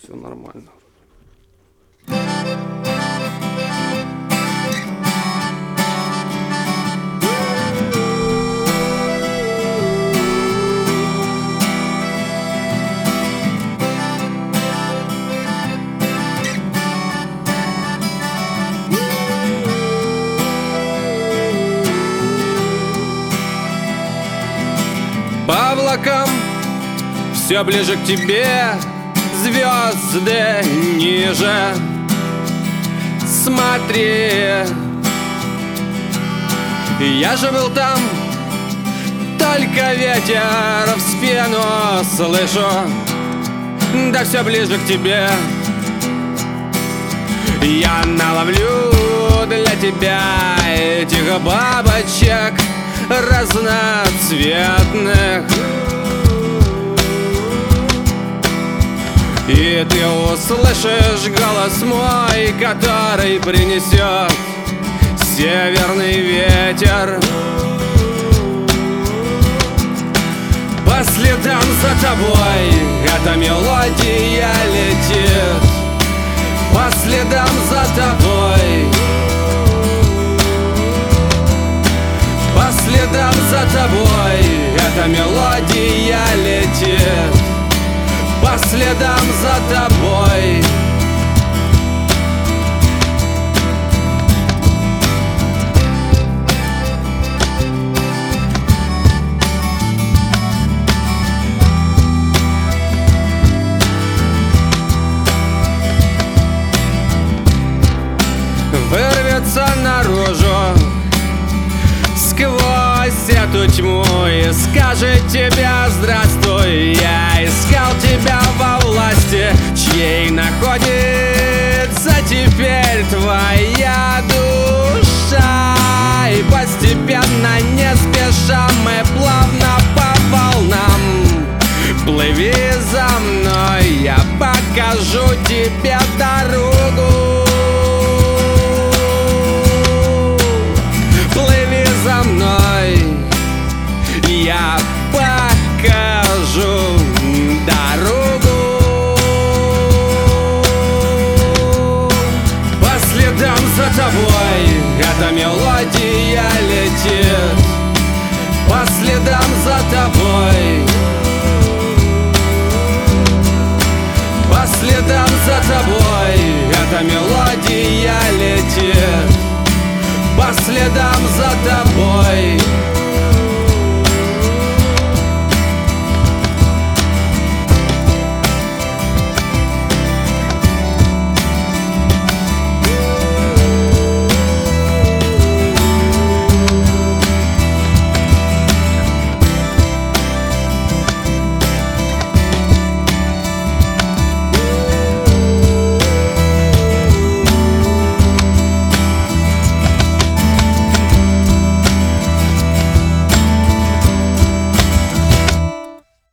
все нормально. По облакам все ближе к тебе, звезды ниже. Смотри, я же был там, только ветер в спину слышу. Да все ближе к тебе. Я наловлю для тебя этих бабочек разноцветных, и ты услышишь голос мой, который принесет северный ветер. По следам за тобой эта мелодия летит. По следам за тобой, по следам за тобой эта мелодия летит. По следам за тобой. Вырвется наружу сквозь эту тьму и скажет тебе здравствуй. Я искал тебя во власти, чьей находится теперь твоя душа. И постепенно, не спеша, мы плавно по волнам. Плыви за мной, я покажу тебе дорогу. За мной, я покажу дорогу. По следам за тобой эта мелодия летит. По следам за тобой, по следам за тобой эта мелодия летит. По следам за тобой.